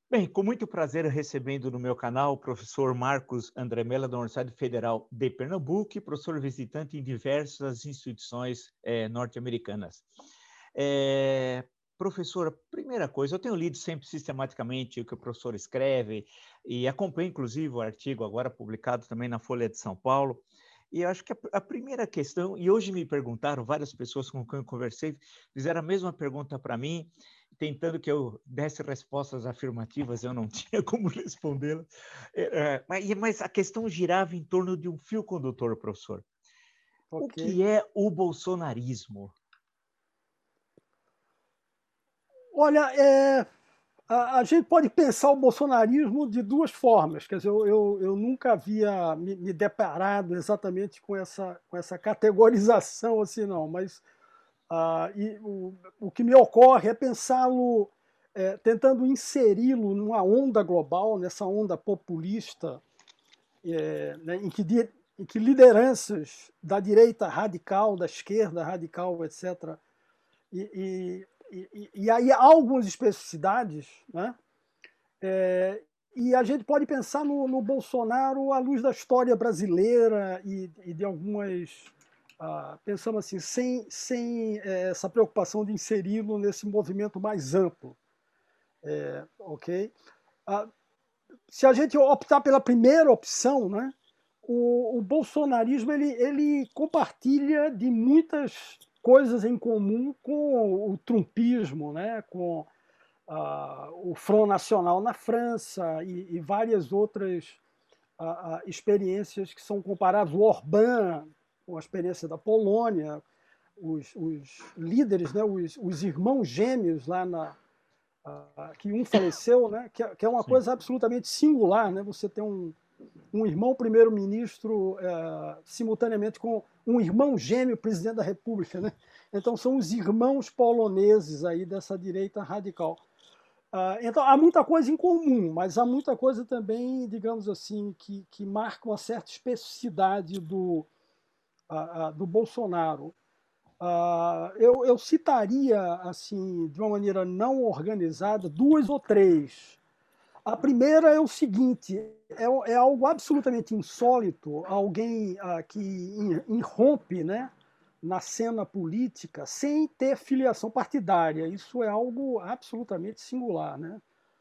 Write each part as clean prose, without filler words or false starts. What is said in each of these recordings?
Bem, com muito prazer recebendo no meu canal o professor Marcos André Mello, da Universidade Federal de Pernambuco, e professor visitante em diversas instituições norte-americanas. Eh, Professor, primeira coisa, eu tenho lido sempre sistematicamente o que o professor escreve e acompanho, inclusive, o artigo agora publicado também na Folha de São Paulo. E eu acho que a primeira questão, e hoje me perguntaram, várias pessoas com quem eu conversei, fizeram a mesma pergunta para mim, tentando que eu desse respostas afirmativas, eu não tinha como respondê-las. Mas a questão girava em torno de um fio condutor, professor. O Ok. que é o bolsonarismo? Olha, a gente pode pensar o bolsonarismo de duas formas. Quer dizer, eu nunca havia me deparado exatamente com essa categorização assim, não. Mas o que me ocorre é pensá-lo, tentando inseri-lo numa onda global, nessa onda populista, né, em que lideranças da direita radical, da esquerda radical, etc., e aí há algumas especificidades, né? E a gente pode pensar no Bolsonaro à luz da história brasileira e de algumas. Pensamos assim, sem essa preocupação de inseri-lo nesse movimento mais amplo. Ok? Ah, Se a gente optar pela primeira opção, né, o bolsonarismo ele compartilha de muitas coisas em comum com o trumpismo, né, com o Front Nacional na França e várias outras experiências que são comparáveis. O Orbán, com a experiência da Polônia, os líderes, né, os irmãos gêmeos lá que um faleceu, né, que é uma Sim. coisa absolutamente singular, né, você ter um irmão primeiro-ministro simultaneamente com um irmão gêmeo presidente da República, né? Então são os irmãos poloneses aí dessa direita radical. Então há muita coisa em comum, mas há muita coisa também, digamos assim, que marca uma certa especificidade do Bolsonaro. Eu citaria, assim, de uma maneira não organizada, duas ou três. A primeira é o seguinte: é algo absolutamente insólito, alguém que irrompe, né, na cena política sem ter filiação partidária. Isso é algo absolutamente singular, né?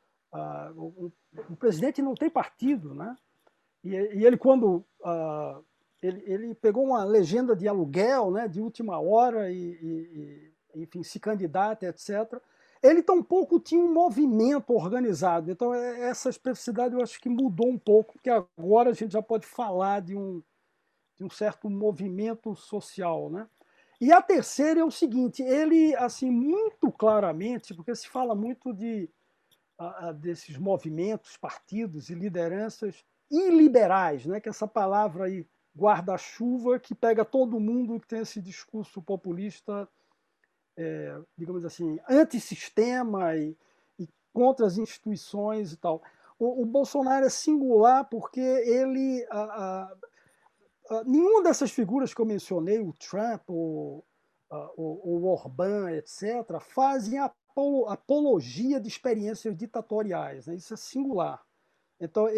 O presidente não tem partido, né? E ele, quando ele pegou uma legenda de aluguel, né, de última hora enfim, se candidata, etc. Ele tampouco tinha um movimento organizado. Então, essa especificidade eu acho que mudou um pouco, porque agora a gente já pode falar de um certo movimento social, né? E a terceira é o seguinte: ele, assim, muito claramente, porque se fala muito desses movimentos, partidos e lideranças iliberais, né? Que essa palavra aí, guarda-chuva, que pega todo mundo que tem esse discurso populista, digamos assim, antissistema e contra as instituições e tal. O Bolsonaro é singular porque ele. Nenhuma dessas figuras que eu mencionei, o Trump, o Orbán, etc., fazem apologia de experiências ditatoriais. Né? Isso é singular. Então,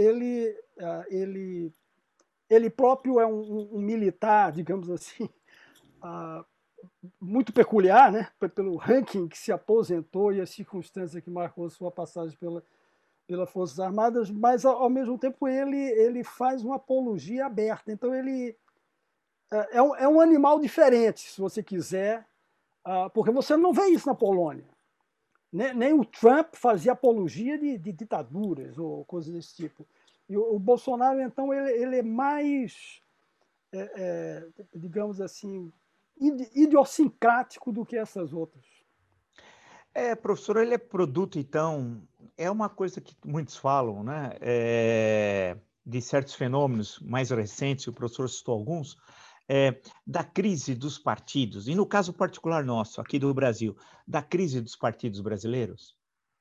ele próprio é um militar, digamos assim, muito peculiar, né? Pelo ranking que se aposentou e as circunstâncias que marcou sua passagem pelas Forças Armadas, mas, ao mesmo tempo, ele faz uma apologia aberta. Então, ele é um animal diferente, se você quiser, porque você não vê isso na Polônia. Nem o Trump fazia apologia de ditaduras ou coisas desse tipo. E o Bolsonaro, então, ele é mais, digamos assim, idiosincrático do que essas outras. Professor, ele é produto, então, é uma coisa que muitos falam, né? De certos fenômenos mais recentes, o professor citou alguns, da crise dos partidos, e no caso particular nosso, aqui do Brasil, da crise dos partidos brasileiros?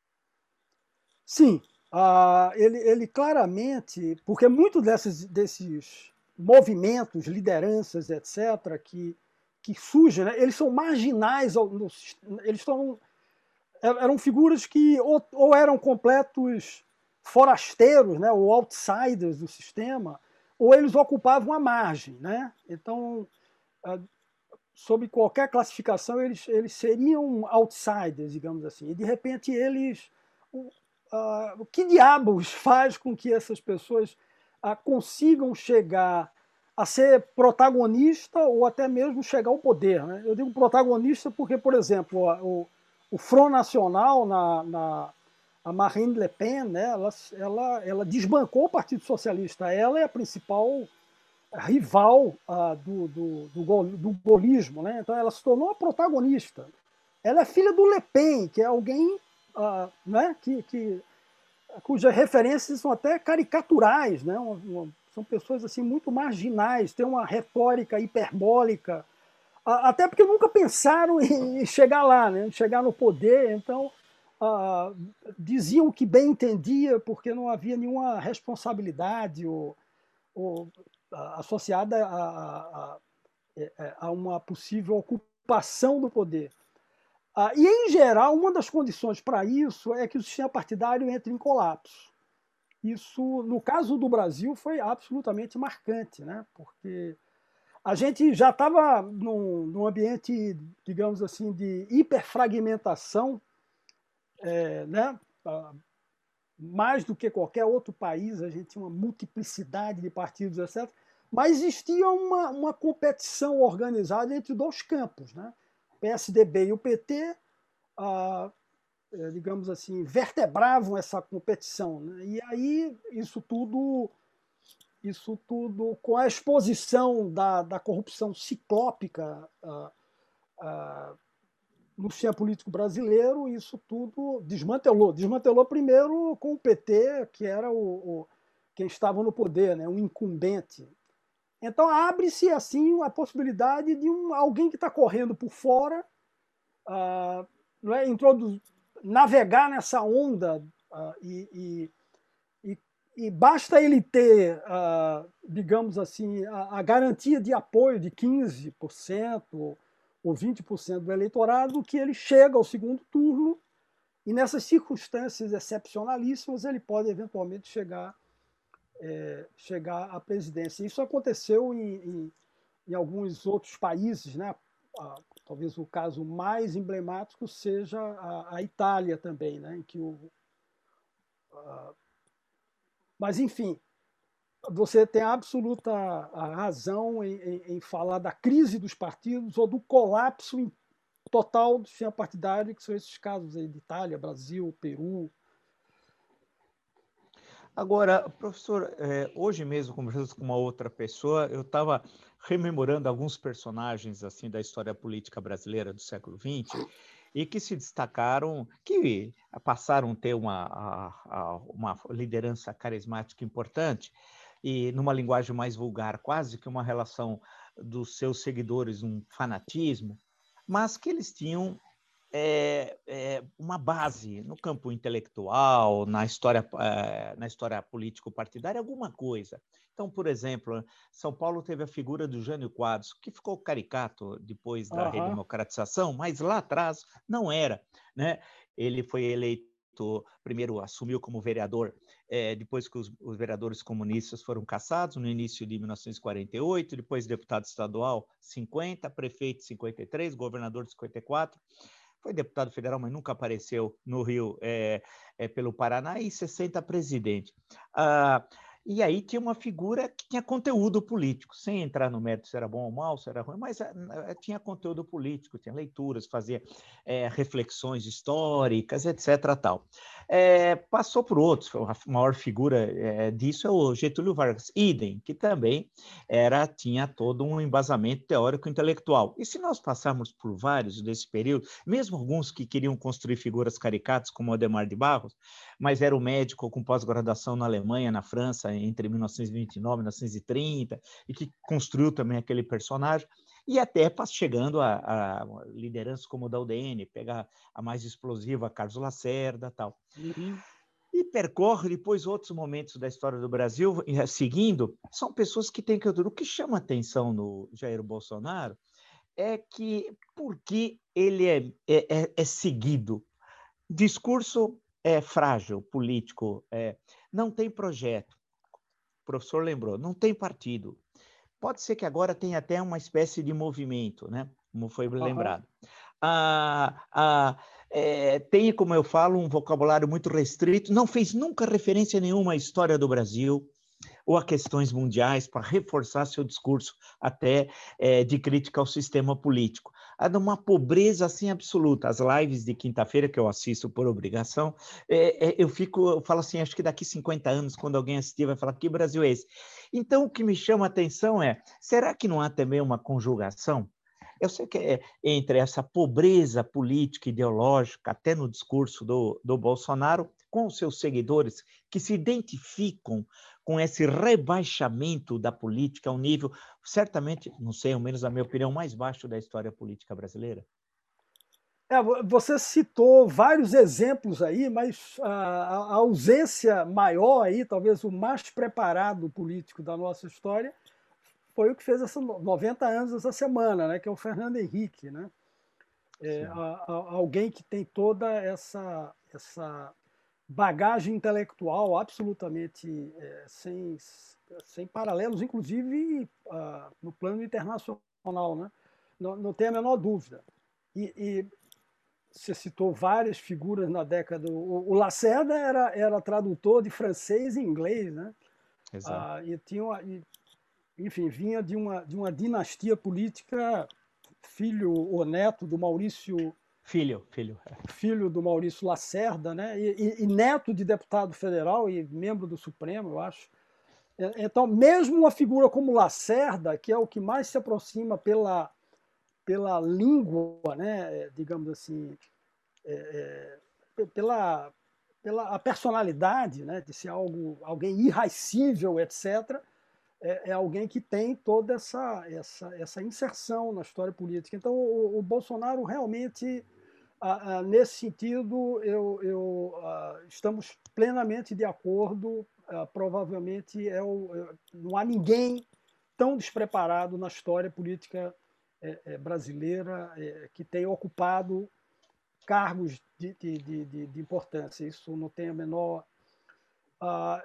Sim, ele claramente, porque muitos desses movimentos, lideranças, etc., que surgem, né, eles são marginais, eles estão eram figuras que ou eram completos forasteiros, né, ou outsiders do sistema, ou eles ocupavam a margem, né? Então, sob qualquer classificação, eles seriam outsiders, digamos assim. E, de repente, o que diabos faz com que essas pessoas consigam chegar a ser protagonista ou até mesmo chegar ao poder, né? Eu digo protagonista porque, por exemplo, o Front National, a Marine Le Pen, né, ela desbancou o Partido Socialista. Ela é a principal rival do gaullismo, né? Então ela se tornou a protagonista. Ela é filha do Le Pen, que é alguém né, cujas referências são até caricaturais, né? São pessoas assim muito marginais, têm uma retórica hiperbólica, até porque nunca pensaram em chegar lá, né? Chegar no poder. Então diziam que bem entendia, porque não havia nenhuma responsabilidade ou associada a uma possível ocupação do poder. E, em geral, uma das condições para isso é que o sistema partidário entre em colapso. Isso, no caso do Brasil, foi absolutamente marcante, né? Porque a gente já estava num ambiente, digamos assim, de hiperfragmentação, né? Mais do que qualquer outro país, a gente tinha uma multiplicidade de partidos, etc. Mas existia uma competição organizada entre dois campos, né? O PSDB e o PT, digamos assim, vertebravam essa competição, né? E aí isso tudo com a exposição da corrupção ciclópica no sistema político brasileiro, isso tudo desmantelou. Desmantelou primeiro com o PT, que era quem estava no poder, né? Um incumbente. Então abre-se assim a possibilidade de alguém que está correndo por fora, não é, navegar nessa onda e basta ele ter, digamos assim, a garantia de apoio de 15% ou 20% do eleitorado, que ele chega ao segundo turno e, nessas circunstâncias excepcionalíssimas, ele pode eventualmente chegar à presidência. Isso aconteceu em alguns outros países, né? Talvez o caso mais emblemático seja a Itália também, né? Em que mas, enfim, você tem absoluta razão em falar da crise dos partidos ou do colapso total do sistema partidário, que são esses casos aí de Itália, Brasil, Peru. Agora, professor, hoje mesmo, conversando com uma outra pessoa, eu estava rememorando alguns personagens assim da história política brasileira do século XX e que se destacaram, que passaram a ter uma liderança carismática importante e numa linguagem mais vulgar, quase que uma relação dos seus seguidores, um fanatismo, mas que eles tinham uma base no campo intelectual, na história político-partidária, alguma coisa. Então, por exemplo, São Paulo teve a figura do Jânio Quadros, que ficou caricato depois da redemocratização, mas lá atrás não era, né? Ele foi eleito, primeiro assumiu como vereador, depois que os vereadores comunistas foram cassados, no início de 1948, depois deputado estadual, 50, prefeito, 53, governador, 54, foi deputado federal, mas nunca apareceu no Rio pelo Paraná, e 60 presidente. E aí tinha uma figura que tinha conteúdo político, sem entrar no mérito se era bom ou mal, se era ruim, mas tinha conteúdo político, tinha leituras, fazia reflexões históricas, etc. Tal. Passou por outros, a maior figura disso é o Getúlio Vargas, idem, que também tinha todo um embasamento teórico intelectual. E se nós passarmos por vários desse período, mesmo alguns que queriam construir figuras caricatas, como Adhemar de Barros, mas era um médico com pós-graduação na Alemanha, na França, entre 1929 e 1930, e que construiu também aquele personagem, e até chegando a lideranças como o da UDN, pegar a mais explosiva, Carlos Lacerda, tal. Uhum. E percorre depois outros momentos da história do Brasil, seguindo, são pessoas que têm que... O que chama atenção no Jair Bolsonaro é que, porque ele é seguido discurso é frágil, político, não tem projeto. O professor lembrou, não tem partido. Pode ser que agora tenha até uma espécie de movimento, né? Como foi Aham. lembrado. Tem, como eu falo, um vocabulário muito restrito, não fez nunca referência nenhuma à história do Brasil ou a questões mundiais para reforçar seu discurso até de crítica ao sistema político. Há uma pobreza assim absoluta. As lives de quinta-feira que eu assisto por obrigação, eu falo assim, acho que daqui 50 anos, quando alguém assistir, vai falar, que Brasil é esse? Então, o que me chama a atenção será que não há também uma conjugação? Eu sei que entre essa pobreza política, ideológica, até no discurso do Bolsonaro, com os seus seguidores, que se identificam com esse rebaixamento da política a um nível, certamente, não sei, ao menos a minha opinião, mais baixo da história política brasileira? Você citou vários exemplos aí, mas a ausência maior aí, talvez o mais preparado político da nossa história, foi o que fez 90 anos essa semana, né, que é o Fernando Henrique, né? Alguém que tem toda essa bagagem intelectual absolutamente sem paralelos, inclusive no plano internacional, né? Não tem a menor dúvida. E você citou várias figuras na década. O Lacerda era tradutor de francês e inglês, né? Exato. E tinha enfim, vinha de uma dinastia política, filho ou neto do Maurício, Filho. filho do Maurício Lacerda, né? E neto de deputado federal e membro do Supremo, eu acho. Então, mesmo uma figura como Lacerda, que é o que mais se aproxima pela língua, né, digamos assim, pela, pela a personalidade, né, de ser alguém irracível, etc., é alguém que tem toda essa inserção na história política. Então, o Bolsonaro realmente, nesse sentido, estamos plenamente de acordo. Provavelmente não há ninguém tão despreparado na história política brasileira que tenha ocupado cargos de importância. Isso não tem a menor. Uh,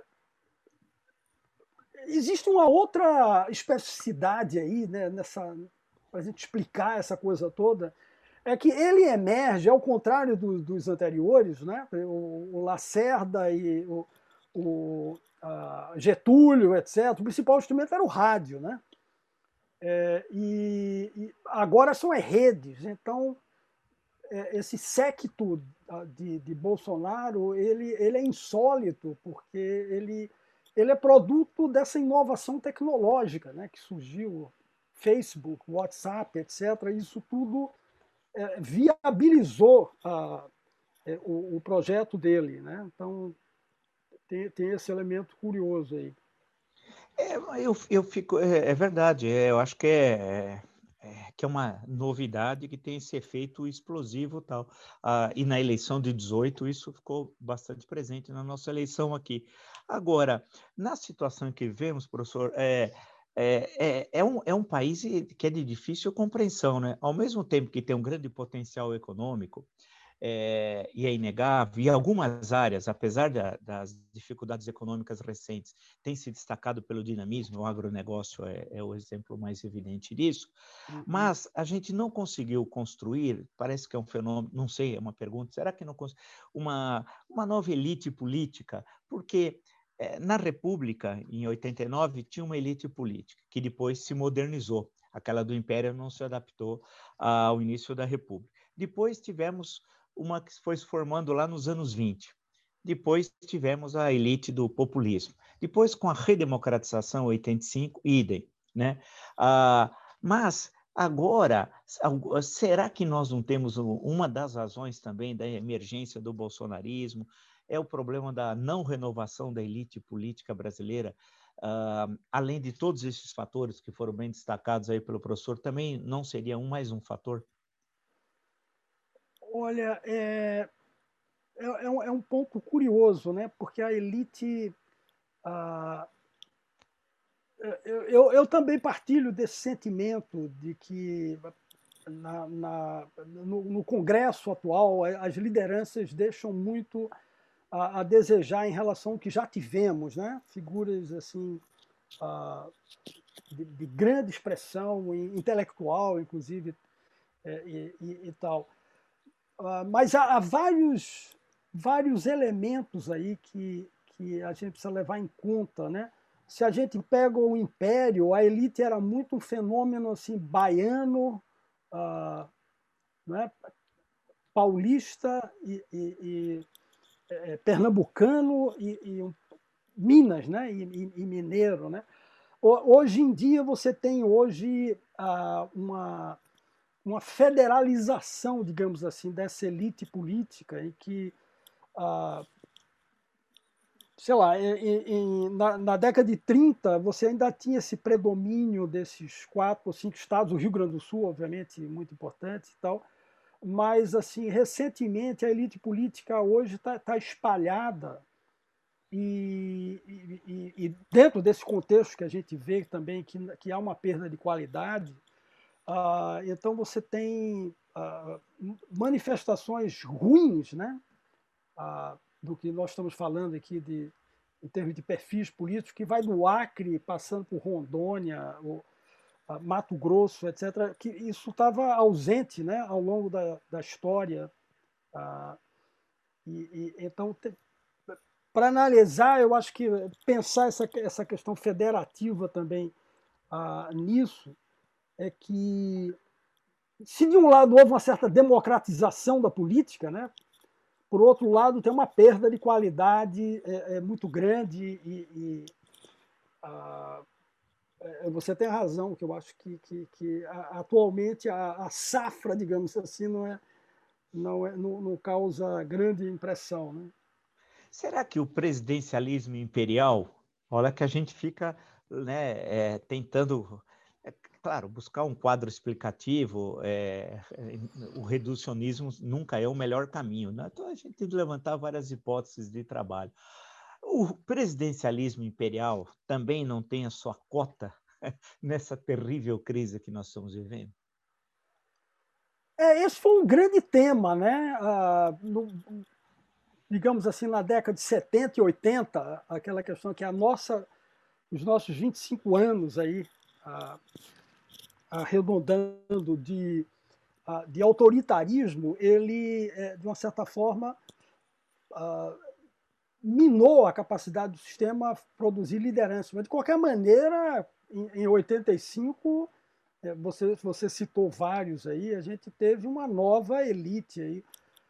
Existe uma outra especificidade aí, né, para a gente explicar essa coisa toda, é que ele emerge, ao contrário dos anteriores, né, o Lacerda e o Getúlio, etc., o principal instrumento era o rádio, né? E agora são as redes. Então, esse séquito de Bolsonaro ele é insólito, porque ele é produto dessa inovação tecnológica, né, que surgiu, Facebook, WhatsApp, etc. Isso tudo viabilizou o projeto dele, né? Então tem esse elemento curioso aí. Eu fico, é verdade, eu acho que é uma novidade que tem esse efeito explosivo e tal. E na eleição de 18, isso ficou bastante presente na nossa eleição aqui. Agora, na situação que vivemos, professor, é um país que é de difícil compreensão, né? Ao mesmo tempo que tem um grande potencial econômico, e é inegável, e algumas áreas, apesar das dificuldades econômicas recentes, têm se destacado pelo dinamismo, o agronegócio é o exemplo mais evidente disso, mas a gente não conseguiu construir, parece que é um fenômeno, não sei, é uma pergunta, será que não uma nova elite política? Porque na República, em 89, tinha uma elite política, que depois se modernizou. Aquela do Império não se adaptou ao início da República. Depois tivemos uma que foi se formando lá nos anos 20. Depois tivemos a elite do populismo. Depois, com a redemocratização, 85, idem. Né? Mas, agora, será que nós não temos uma das razões também da emergência do bolsonarismo? É o problema da não renovação da elite política brasileira? Além de todos esses fatores que foram bem destacados aí pelo professor, também não seria mais um fator? Olha, é um ponto curioso, né? Porque a elite. Ah, eu também partilho desse sentimento de que no Congresso atual, as lideranças deixam muito a desejar em relação ao que já tivemos, né? Figuras assim de grande expressão intelectual, inclusive, e tal. Mas há vários elementos aí que a gente precisa levar em conta, né? Se a gente pega o Império, a elite era muito um fenômeno assim baiano, né? Paulista e pernambucano e Minas, né? E mineiro, né? Hoje em dia você tem uma federalização, digamos assim, dessa elite política e que sei lá, na década de 30 você ainda tinha esse predomínio desses 4 ou 5 estados, o Rio Grande do Sul, obviamente, muito importante e tal, mas assim, recentemente a elite política hoje está espalhada e dentro desse contexto que a gente vê também que há uma perda de qualidade, então você tem manifestações ruins, né? Do que nós estamos falando aqui em termos de perfis políticos, que vai do Acre, passando por Rondônia, Mato Grosso, etc., que isso estava ausente, né, ao longo da história. Então, para analisar, eu acho que pensar essa questão federativa também nisso é que, se de um lado houve uma certa democratização da política, né, por outro lado, tem uma perda de qualidade muito grande você tem razão, que eu acho que atualmente a safra, digamos assim, não causa grande impressão, né? Será que o presidencialismo imperial, olha que a gente fica, né, tentando, claro, buscar um quadro explicativo, o reducionismo nunca é o melhor caminho, né? Então a gente tem que levantar várias hipóteses de trabalho. O presidencialismo imperial também não tem a sua cota nessa terrível crise que nós estamos vivendo? Esse foi um grande tema, né? Digamos assim, na década de 70 e 80, aquela questão que os nossos 25 anos aí, arredondando de autoritarismo, ele, de uma certa forma, minou a capacidade do sistema a produzir liderança. Mas, de qualquer maneira, em 85, você citou vários aí, a gente teve uma nova elite aí,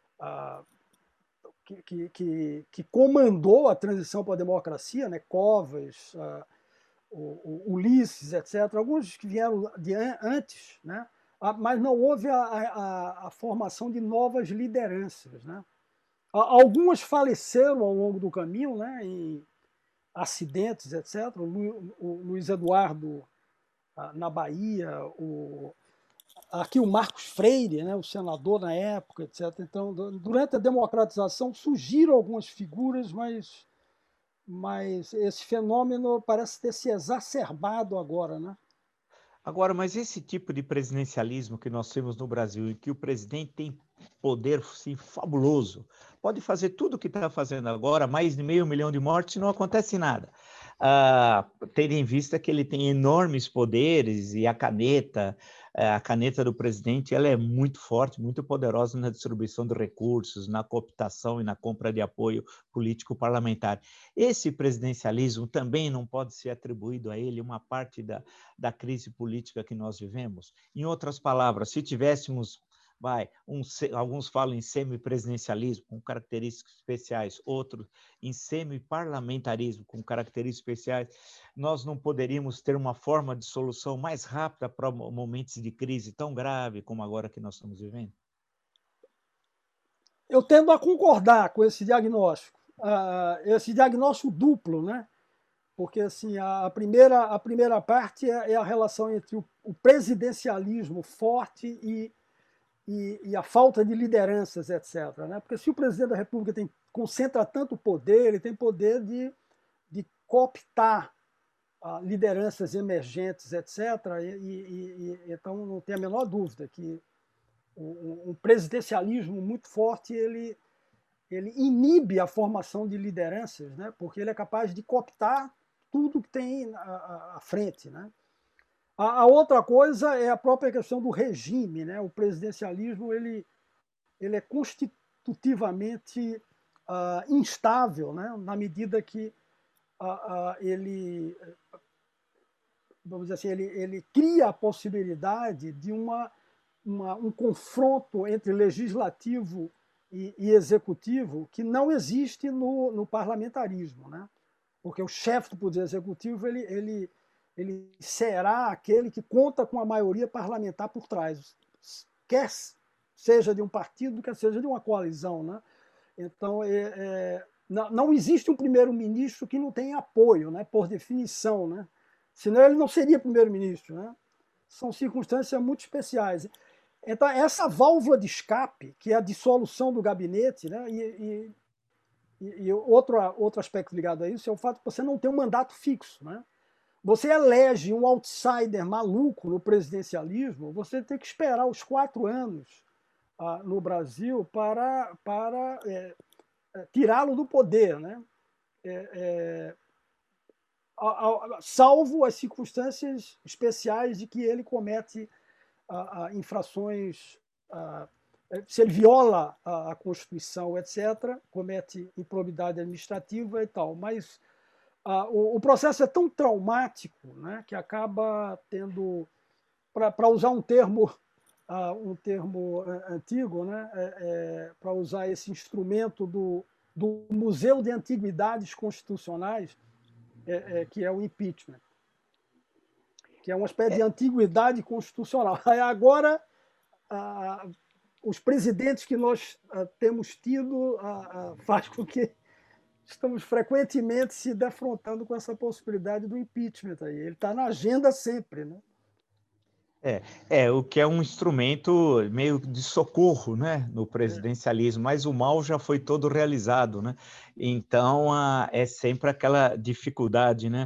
que comandou a transição para a democracia, né? Covas, o Ulisses, etc. Alguns que vieram antes, né? Mas não houve a formação de novas lideranças, né? Algumas faleceram ao longo do caminho, né? Em acidentes, etc. O Luiz Eduardo na Bahia, aqui o Marcos Freire, né, o senador na época, etc. Então, durante a democratização surgiram algumas figuras, mas esse fenômeno parece ter se exacerbado agora, né? Agora, mas esse tipo de presidencialismo que nós temos no Brasil, em que o presidente tem poder sim, fabuloso, pode fazer tudo o que está fazendo agora, mais de 500 mil de mortes, e não acontece nada. Tendo em vista que ele tem enormes poderes e a caneta do presidente, ela é muito forte, muito poderosa na distribuição de recursos, na cooptação e na compra de apoio político parlamentar. Esse presidencialismo também não pode ser atribuído a ele uma parte da crise política que nós vivemos? Em outras palavras, se tivéssemos, alguns falam em semipresidencialismo, com características especiais, outros em semiparlamentarismo, com características especiais, nós não poderíamos ter uma forma de solução mais rápida para momentos de crise tão grave como agora que nós estamos vivendo? Eu tendo a concordar com esse diagnóstico duplo, né? Porque assim, a primeira parte é a relação entre o presidencialismo forte e a falta de lideranças, etc. Né? Porque se o presidente da República concentra tanto poder, ele tem poder de cooptar lideranças emergentes, etc. Então, não tem a menor dúvida que um presidencialismo muito forte ele inibe a formação de lideranças, né? Porque ele é capaz de cooptar tudo que tem à frente, né? A outra coisa é a própria questão do regime, né? O presidencialismo ele é constitutivamente instável, né? Na medida que ele, vamos dizer assim, ele cria a possibilidade de um confronto entre legislativo e executivo que não existe no parlamentarismo, né? Porque o chefe do poder executivo ele será aquele que conta com a maioria parlamentar por trás, quer seja de um partido, quer seja de uma coalizão, né? Então não existe um primeiro-ministro que não tenha apoio, né? Por definição, né? Senão ele não seria primeiro-ministro, né? São circunstâncias muito especiais. Então, essa válvula de escape, que é a dissolução do gabinete, né? E outro aspecto ligado a isso é o fato de você não ter um mandato fixo, né? Você elege um outsider maluco no presidencialismo, você tem que esperar os 4 anos no Brasil para tirá-lo do poder, né? Salvo as circunstâncias especiais de que ele comete infrações, se ele viola a Constituição, etc., comete improbidade administrativa e tal. Mas o processo é tão traumático, né, que acaba tendo, para usar um termo antigo, né, para usar esse instrumento do Museu de Antiguidades Constitucionais, que é o impeachment, que é uma espécie de antiguidade constitucional. Agora, os presidentes que nós temos tido faz com que estamos frequentemente se defrontando com essa possibilidade do impeachment. Aí. Ele está na agenda sempre, né? O que é um instrumento meio de socorro, né, no presidencialismo, mas o mal já foi todo realizado, né? Então, é sempre aquela dificuldade, né?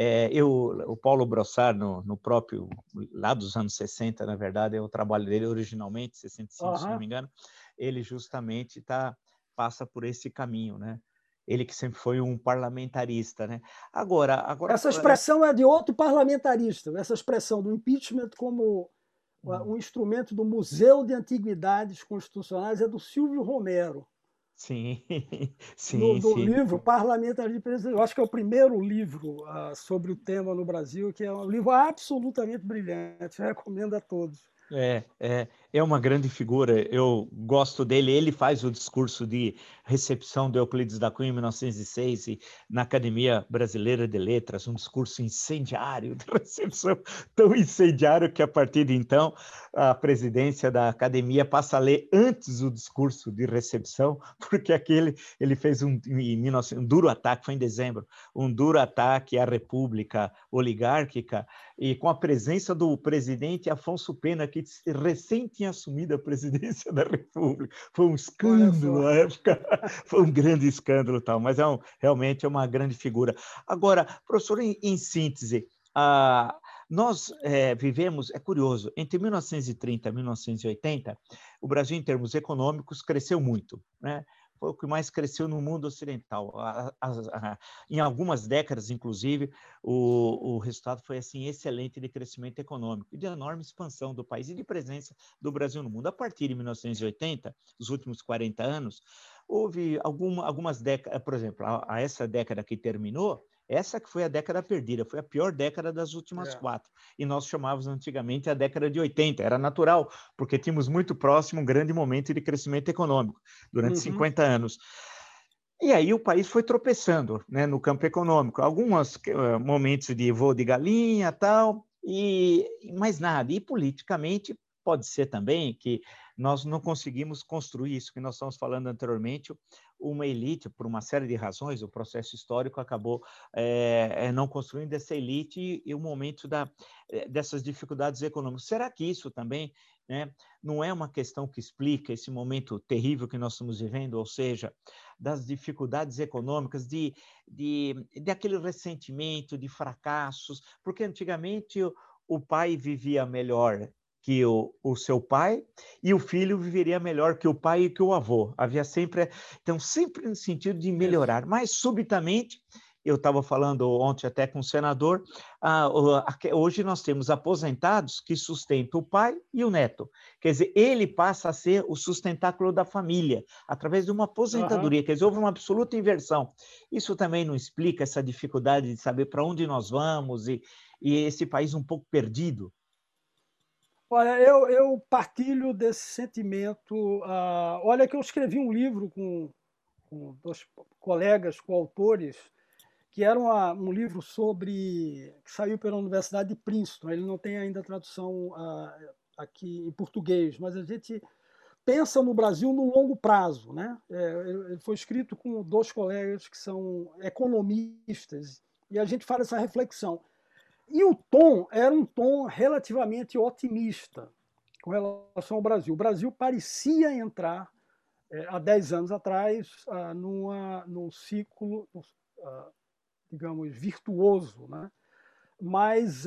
O Paulo Brossard, no próprio, lá dos anos 60, na verdade, é o trabalho dele originalmente, 65, se não me engano, ele justamente passa por esse caminho, né? Ele que sempre foi um parlamentarista, né? Agora essa expressão é de outro parlamentarista, essa expressão do impeachment como um instrumento do Museu de Antiguidades Constitucionais é do Silvio Romero. Sim, sim. No livro sim. Parlamentarismo Presidencial. Eu acho que é o primeiro livro sobre o tema no Brasil, que é um livro absolutamente brilhante. Eu recomendo a todos. É uma grande figura, eu gosto dele, ele faz o discurso de recepção do Euclides da Cunha em 1906 e na Academia Brasileira de Letras, um discurso incendiário, de recepção tão incendiário que a partir de então a presidência da Academia passa a ler antes o discurso de recepção, porque ele fez um duro ataque, foi em dezembro, um duro ataque à República oligárquica e com a presença do presidente Afonso Pena, que recém tinha assumido a presidência da República. Foi um escândalo na época, foi um grande escândalo, tal, mas realmente é uma grande figura. Agora, professor, em síntese, nós vivemos, é curioso, entre 1930 e 1980, o Brasil, em termos econômicos, cresceu muito, né? Foi o que mais cresceu no mundo ocidental. Em algumas décadas, inclusive, o resultado foi assim excelente de crescimento econômico, de enorme expansão do país e de presença do Brasil no mundo. A partir de 1980, os últimos 40 anos, houve algumas décadas, por exemplo, essa década que terminou, essa que foi a década perdida, foi a pior década das últimas 4. E nós chamávamos antigamente a década de 80, era natural, porque tínhamos muito próximo um grande momento de crescimento econômico, durante 50 anos. E aí o país foi tropeçando, né, no campo econômico. Alguns momentos de voo de galinha, tal, e mais nada. E politicamente pode ser também que nós não conseguimos construir isso que nós estamos falando anteriormente, uma elite, por uma série de razões, o processo histórico acabou não construindo essa elite e o momento dessas dificuldades econômicas. Será que isso também né? Não é uma questão que explica esse momento terrível que nós estamos vivendo, ou seja, das dificuldades econômicas, de aquele ressentimento, de fracassos, porque antigamente o pai vivia melhor que o seu pai, e o filho viveria melhor que o pai e que o avô. Havia sempre, então, sempre no sentido de melhorar, mas subitamente, eu estava falando ontem até com o senador, hoje nós temos aposentados que sustentam o pai e o neto. Quer dizer, ele passa a ser o sustentáculo da família, através de uma aposentadoria. Quer dizer, houve uma absoluta inversão. Isso também não explica essa dificuldade de saber para onde nós vamos e esse país um pouco perdido. Olha, eu partilho desse sentimento. Olha que eu escrevi um livro com 2 colegas coautores, que era um livro que saiu pela Universidade de Princeton. Ele não tem ainda tradução aqui em português, mas a gente pensa no Brasil no longo prazo, né? Ele foi escrito com 2 colegas que são economistas, e a gente faz essa reflexão. E o tom era um tom relativamente otimista com relação ao Brasil. O Brasil parecia entrar, há 10 anos atrás, num ciclo, digamos, virtuoso, né? Mas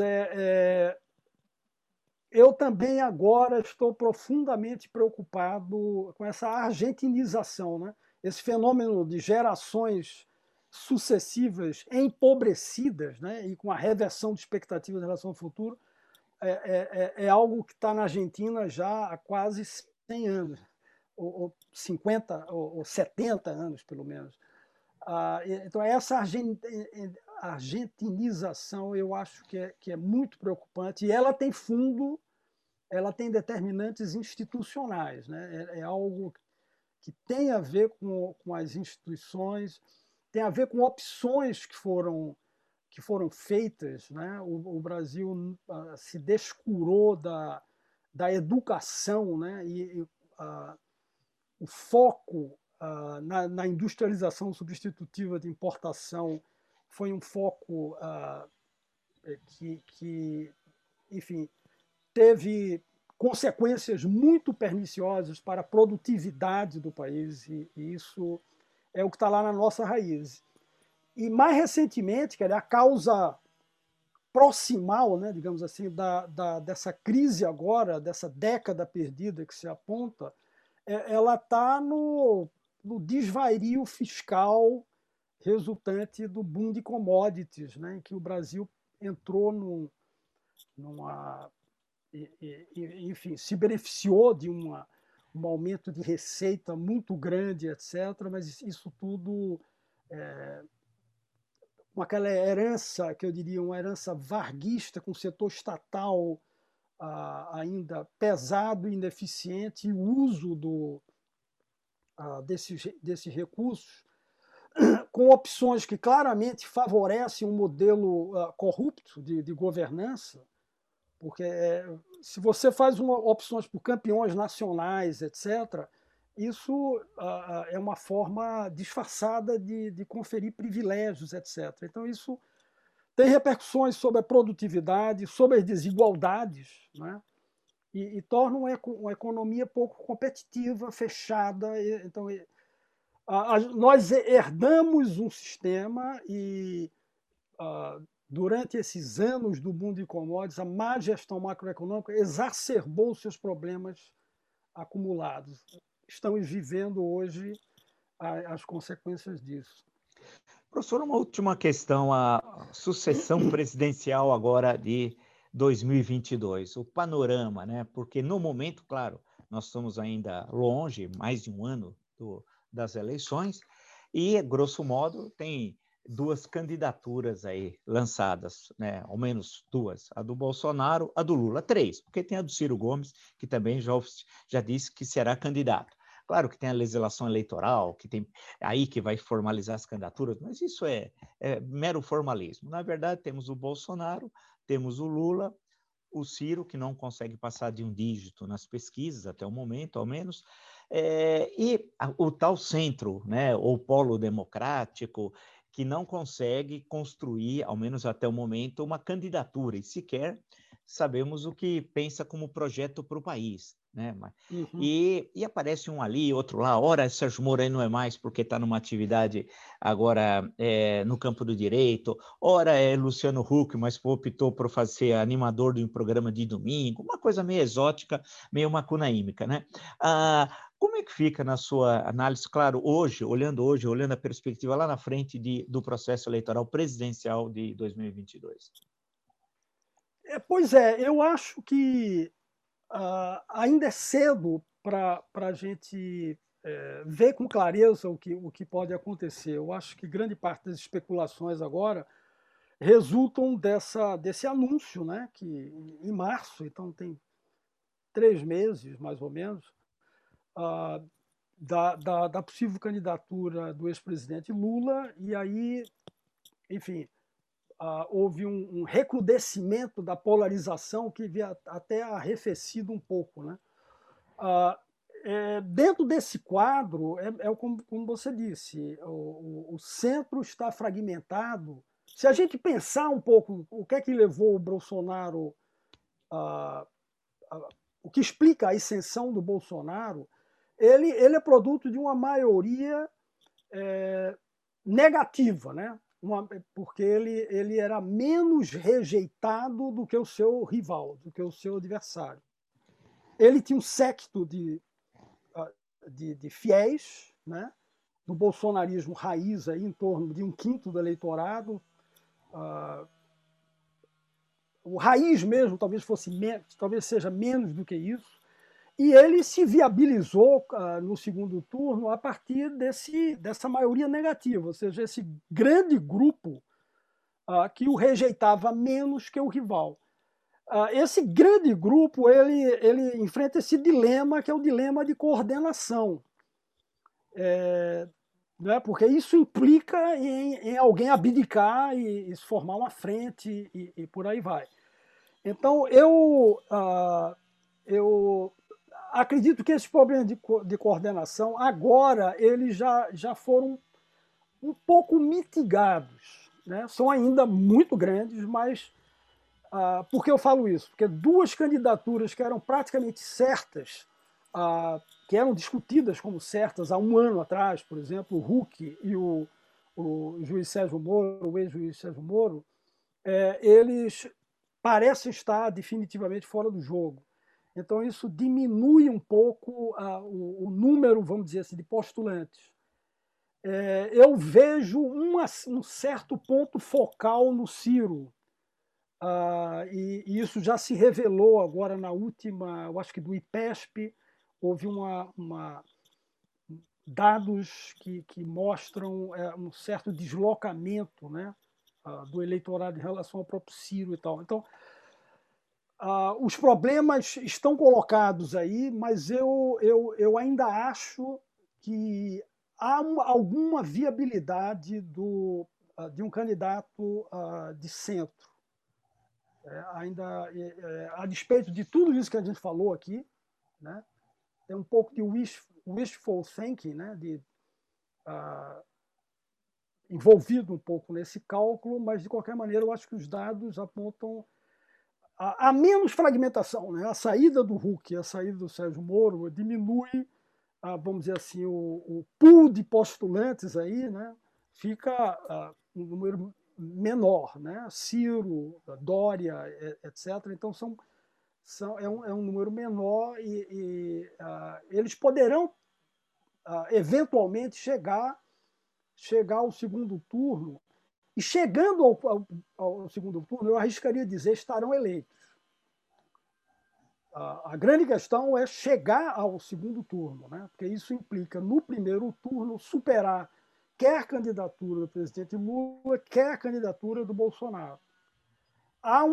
eu também agora estou profundamente preocupado com essa argentinização, né? Esse fenômeno de gerações sucessivas empobrecidas, né? E com a reversão de expectativas em relação ao futuro, é algo que está na Argentina já há quase 100 anos, ou 50, ou 70 anos, pelo menos. Então, essa argentinização eu acho que é muito preocupante, e ela tem fundo, ela tem determinantes institucionais, né? É algo que tem a ver com as instituições, tem a ver com opções que foram feitas, né? O Brasil se descurou da educação, né? E o foco na industrialização substitutiva de importação foi um foco que, enfim, teve consequências muito perniciosas para a produtividade do país, e isso é o que está lá na nossa raiz. E mais recentemente, a causa proximal, né, digamos assim, dessa crise agora, dessa década perdida que se aponta, ela está no desvario fiscal resultante do boom de commodities, né, em que o Brasil entrou enfim, se beneficiou de um aumento de receita muito grande, etc., mas isso tudo com aquela herança, que eu diria, uma herança varguista, com o setor estatal ainda pesado e ineficiente, e o uso desses recursos com opções que claramente favorecem um modelo corrupto de governança, porque se você faz opções por campeões nacionais, etc., isso é uma forma disfarçada de conferir privilégios, etc. Então, isso tem repercussões sobre a produtividade, sobre as desigualdades, né? E torna uma economia pouco competitiva, fechada. Então, nós herdamos um sistema e, durante esses anos do boom de commodities, a má gestão macroeconômica exacerbou os seus problemas acumulados. Estamos vivendo hoje as consequências disso. Professor, uma última questão, a sucessão presidencial agora de 2022, o panorama, né? Porque no momento, claro, nós estamos ainda longe, mais de um ano das eleições, e, grosso modo, tem 2 candidaturas aí lançadas, né? Ao menos 2, a do Bolsonaro, a do Lula, 3, porque tem a do Ciro Gomes, que também já disse que será candidato. Claro que tem a legislação eleitoral, que tem aí que vai formalizar as candidaturas, mas isso é mero formalismo. Na verdade, temos o Bolsonaro, temos o Lula, o Ciro, que não consegue passar de um dígito nas pesquisas, até o momento, ao menos, e o tal centro, né, ou polo democrático, que não consegue construir, ao menos até o momento, uma candidatura, e sequer sabemos o que pensa como projeto para o país, né? Uhum. E aparece um ali, outro lá. Ora, Sérgio Moro aí não é mais porque está numa atividade agora no campo do direito. Ora, é Luciano Huck, mas optou por fazer animador de um programa de domingo. Uma coisa meio exótica, meio macunaímica, né? Como é que fica na sua análise, claro, hoje, olhando a perspectiva lá na frente do processo eleitoral presidencial de 2022? Pois é, eu acho que ainda é cedo para a gente ver com clareza o que pode acontecer. Eu acho que grande parte das especulações agora resultam desse anúncio, né, que em março, então tem 3 meses, mais ou menos, da possível candidatura do ex-presidente Lula, e aí, enfim, houve um recrudescimento da polarização que havia até arrefecido um pouco, né? Dentro desse quadro, como você disse, o centro está fragmentado. Se a gente pensar um pouco o que é que levou o Bolsonaro, o que explica a ascensão do Bolsonaro, ele é produto de uma maioria negativa, né? Porque ele era menos rejeitado do que o seu rival, do que o seu adversário. Ele tinha um séquito de fiéis, né, do bolsonarismo raiz, aí, em torno de 1/5 do eleitorado. O raiz mesmo talvez seja menos do que isso. E ele se viabilizou no segundo turno a partir dessa maioria negativa, ou seja, esse grande grupo que o rejeitava menos que o rival. Esse grande grupo ele enfrenta esse dilema, que é o dilema de coordenação. Né? Porque isso implica em alguém abdicar e se formar uma frente e por aí vai. Então, eu acredito que esses problemas de coordenação, agora, eles já foram um pouco mitigados. Né? São ainda muito grandes, mas por que eu falo isso? Porque 2 candidaturas que eram praticamente certas, que eram discutidas como certas há um ano atrás, por exemplo, o Huck e o juiz Sérgio Moro, o ex-juiz Sérgio Moro, eles parecem estar definitivamente fora do jogo. Então, isso diminui um pouco o número, vamos dizer assim, de postulantes. Eu vejo um certo ponto focal no Ciro, e isso já se revelou agora na última, eu acho que do IPESP, houve dados que mostram um certo deslocamento, né, do eleitorado em relação ao próprio Ciro e tal. Então, os problemas estão colocados aí, mas eu ainda acho que há alguma viabilidade de um candidato de centro. Ainda, a despeito de tudo isso que a gente falou aqui, né, tem um pouco de wishful thinking, né, envolvido um pouco nesse cálculo, mas de qualquer maneira eu acho que os dados apontam a menos fragmentação, né? A saída do Huck, a saída do Sérgio Moro diminui, vamos dizer assim, o pool de postulantes aí, né? Fica um número menor, né? Ciro, Dória, etc. Então é um número menor e eles poderão eventualmente chegar ao segundo turno. E chegando ao segundo turno, eu arriscaria dizer, estarão eleitos. A grande questão é chegar ao segundo turno, né? Porque isso implica, no primeiro turno, superar quer a candidatura do presidente Lula, quer a candidatura do Bolsonaro. Há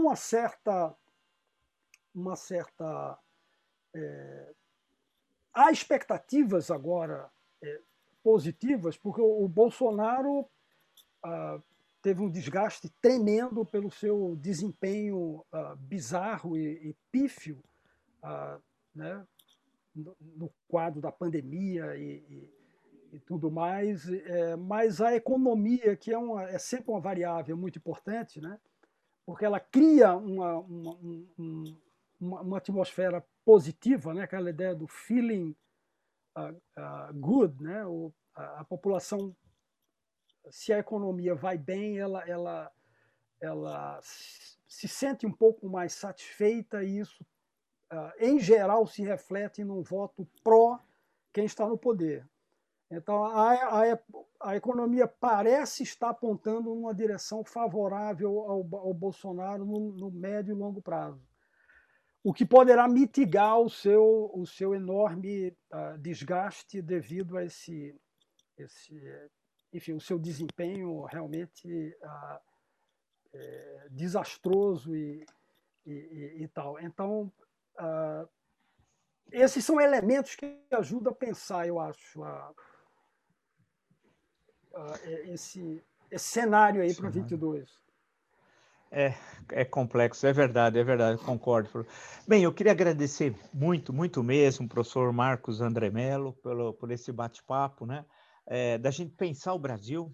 há expectativas agora positivas, porque o Bolsonaro teve um desgaste tremendo pelo seu desempenho bizarro e pífio, né, no quadro da pandemia e tudo mais, mas a economia, que é sempre uma variável muito importante, né, porque ela cria uma atmosfera positiva, né? Aquela ideia do feeling good, né? A população, se a economia vai bem, ela se sente um pouco mais satisfeita e isso, em geral, se reflete num voto pró quem está no poder. Então, a economia parece estar apontando numa direção favorável ao Bolsonaro no médio e longo prazo, o que poderá mitigar o seu enorme desgaste devido a enfim, o seu desempenho realmente desastroso e tal. Então, esses são elementos que ajudam a pensar, eu acho, esse cenário aí para 22. É complexo, é verdade, concordo. Bem, eu queria agradecer muito, muito mesmo, professor Marcos André Mello, por esse bate-papo, né? Da gente pensar o Brasil,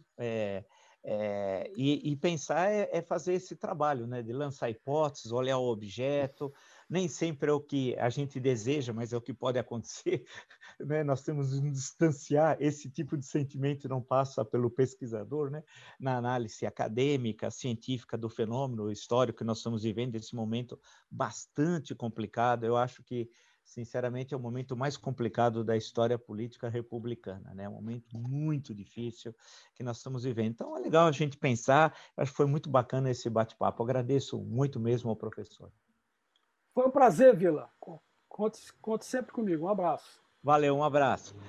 e pensar fazer esse trabalho, né? De lançar hipóteses, olhar o objeto, nem sempre é o que a gente deseja, mas é o que pode acontecer, né? Nós temos que nos distanciar, esse tipo de sentimento não passa pelo pesquisador, né? Na análise acadêmica, científica do fenômeno histórico que nós estamos vivendo, esse momento bastante complicado. Eu acho que, sinceramente, é o momento mais complicado da história política republicana, né? Um momento muito difícil que nós estamos vivendo. Então, é legal a gente pensar. Eu acho que foi muito bacana esse bate-papo. Agradeço muito mesmo ao professor. Foi um prazer, Vila. Conte sempre comigo. Um abraço. Valeu, um abraço.